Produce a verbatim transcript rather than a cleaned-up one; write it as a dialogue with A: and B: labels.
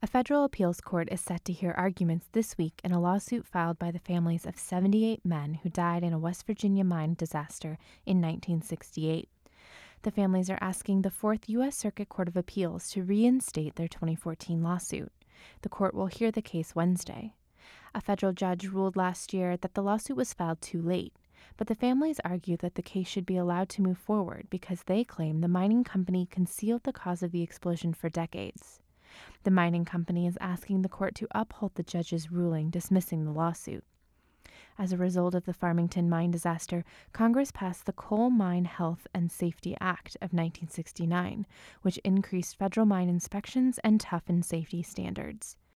A: federal appeals court is set to hear arguments this week in a lawsuit filed by the families of seventy-eight men who died in a West Virginia mine disaster in nineteen sixty-eight. The families are asking the Fourth U S Circuit Court of Appeals to reinstate their twenty fourteen lawsuit. The court will hear the case Wednesday. A federal judge ruled last year that the lawsuit was filed too late, but the families argue that the case should be allowed to move forward because they claim the mining company concealed the cause of the explosion for decades. The mining company is asking the court to uphold the judge's ruling dismissing the lawsuit. As a result of the Farmington mine disaster, Congress passed the Coal Mine Health and Safety Act of nineteen sixty-nine, which increased federal mine inspections and toughened safety standards.